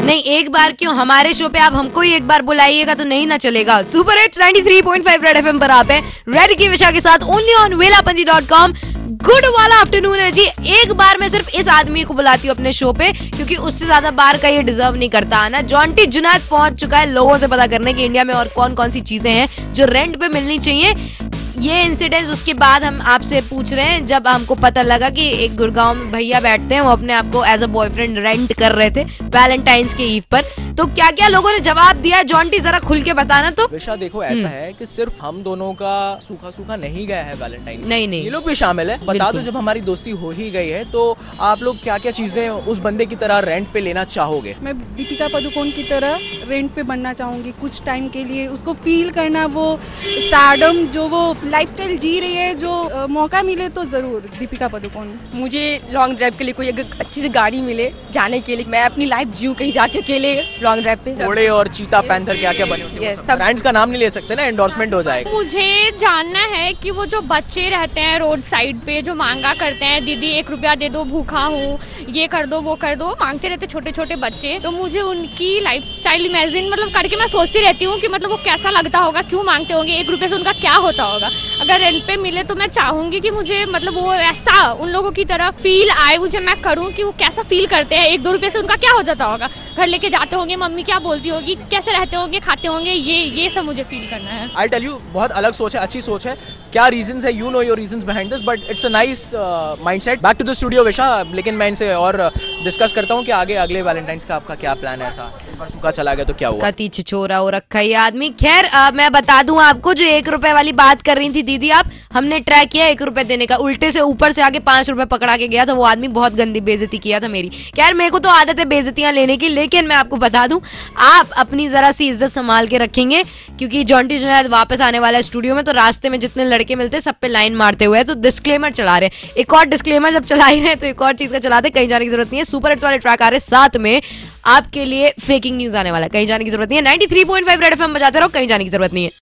नहीं एक बार क्यों, हमारे शो पे आप हमको ही एक बार बुलाइएगा तो नहीं ना चलेगा। सुपर हिट्स 93.5 रेड एफएम पर आप है रेड की विशा के साथ ओनली ऑन वेलापंजी.com। गुड वाला आफ्टरनून है जी। एक बार मैं सिर्फ इस आदमी को बुलाती हूँ अपने शो पे क्योंकि उससे ज्यादा बार का ये डिजर्व नहीं करता आना। जॉन्टी जुनैद पहुंच चुका है लोगों से पता करने की इंडिया में और कौन कौन सी चीजें हैं जो रेंट पे मिलनी चाहिए। ये इंसिडेंट उसके बाद हम आपसे पूछ रहे हैं जब हमको पता लगा कि एक गुड़गांव में भैया बैठते हैं, वो अपने आप को एज अ बॉयफ्रेंड रेंट कर रहे थे वैलेंटाइंस के ईव पर। तो क्या क्या लोगों ने जवाब दिया, जॉन्टी जरा खुल के बताना। तो विशा देखो ऐसा है कि सिर्फ हम दोनों का सूखा सूखा नहीं गया है वैलेंटाइन, नहीं ये लोग भी शामिल है। बता दो जब हमारी दोस्ती हो ही गई है तो आप लोग क्या क्या चीजें उस बंदे की तरह रेंट पे लेना चाहोगे? मैं दीपिका पादुकोण की तरह रेंट पे बनना चाहूंगी कुछ टाइम के लिए, उसको फील करना, वो स्टारडम जो वो लाइफस्टाइल जी रही है, जो मौका मिले तो जरूर दीपिका पादुकोण। मुझे लॉन्ग ड्राइव के लिए कोई अगर अच्छी सी गाड़ी मिले जाने के लिए, मैं अपनी लाइफ जीऊं कहीं जाके अकेले लॉन्ग ड्राइव पे। घोड़े और चीता पैंथर क्या क्या बने होंगे? सब ब्रांड्स का नाम नहीं ले सकते ना, एंडोर्समेंट हो जाएगा। मुझे जानना है कि वो जो बच्चे रहते हैं रोड साइड पे जो मांगा करते हैं, दीदी 1 रुपया दे दो, भूखा हूँ, ये कर दो वो कर दो, मांगते रहते छोटे छोटे बच्चे। तो मुझे उनकी लाइफ स्टाइल इमेजिन मतलब करके मैं सोचती रहती हूँ कि मतलब वो कैसा लगता होगा, क्यों मांगते होंगे, 1 रुपये से उनका क्या होता होगा। अगर रेंट पे मिले तो मैं चाहूंगी कि मुझे मतलब वो ऐसा उन लोगों की तरह फील आए, मुझे मैं करूँ कि वो कैसा फील करते हैं। 1-2 रुपये से उनका क्या हो जाता होगा, घर लेके जाते होंगे, मम्मी क्या बोलती होगी, कैसे रहते होंगे, खाते होंगे, ये सब मुझे फील करना है। I'll tell you, बहुत अलग सोच है, अच्छी सोच है। क्या रीजंस है, you know your reasons behind this, but it's a nice mindset. Back to the studio विशा, लेकिन मैं इनसे और डिस्कस करता हूँ कि आगे अगले वैलेंटाइंस का आपका क्या प्लान है। ऐसा इस बार सूखा चला गया तो क्या हुआ? कति छिछोरा हो रखा है ये आदमी। खैर मैं बता दूं आपको, जो 1 रुपए वाली बात कर रही थी दीदी आप, हमने ट्राई किया 1 रुपए देने का, उल्टे से ऊपर से आगे 5 रुपए पकड़ा के गया था वो आदमी। बहुत गंदी बेइज्जती किया था मेरी। खैर मेरे को तो आदत है बेइज्जतियां लेने की, लेकिन मैं आपको बता दूं आप अपनी जरा सी इज्जत संभाल के रखेंगे क्योंकि जॉन्टी जुनैद वापस आने वाला है स्टूडियो में। तो रास्ते में जितने लड़के मिलते हैं सब पे लाइन मारते हुए, तो डिस्क्लेमर चला रहे। एक और डिस्क्लेमर जब चला ही रहे तो एक और चीज का चलाते, कहीं जाने की जरूरत नहीं है। सुपर हिट्स वाले ट्रैक आ रहे, साथ में आपके लिए फेकिंग न्यूज आने वाला है, कहीं जाने की जरूरत नहीं है। 93.5 रेड एफएम बजाते रहो, कहीं जाने की जरूरत नहीं है।